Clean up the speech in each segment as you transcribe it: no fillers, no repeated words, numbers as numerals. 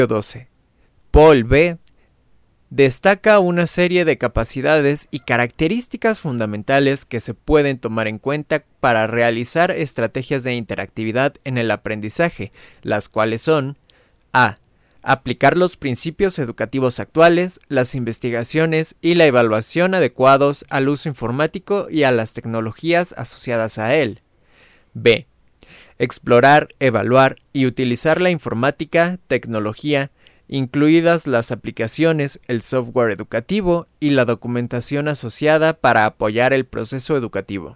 12. Paul B. destaca una serie de capacidades y características fundamentales que se pueden tomar en cuenta para realizar estrategias de interactividad en el aprendizaje, las cuales son: a. aplicar los principios educativos actuales, las investigaciones y la evaluación adecuados al uso informático y a las tecnologías asociadas a él. b. explorar, evaluar y utilizar la informática, tecnología, incluidas las aplicaciones, el software educativo y la documentación asociada para apoyar el proceso educativo.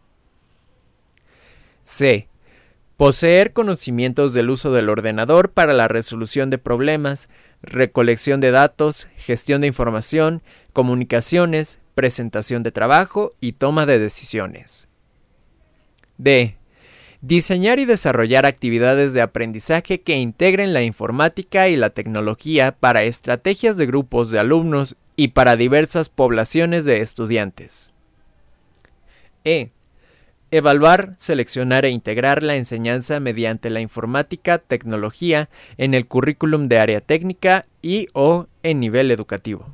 C. Poseer conocimientos del uso del ordenador para la resolución de problemas, recolección de datos, gestión de información, comunicaciones, presentación de trabajo y toma de decisiones. D. Diseñar y desarrollar actividades de aprendizaje que integren la informática y la tecnología para estrategias de grupos de alumnos y para diversas poblaciones de estudiantes. E. Evaluar, seleccionar e integrar la enseñanza mediante la informática, tecnología en el currículum de área técnica y/o en nivel educativo.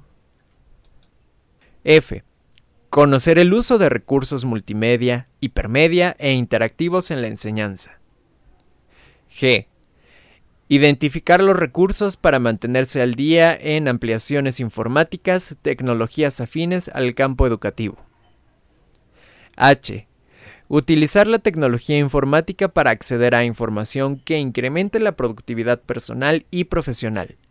F. Conocer el uso de recursos multimedia, hipermedia e interactivos en la enseñanza. G. Identificar los recursos para mantenerse al día en ampliaciones informáticas, tecnologías afines al campo educativo. H. Utilizar la tecnología informática para acceder a información que incremente la productividad personal y profesional.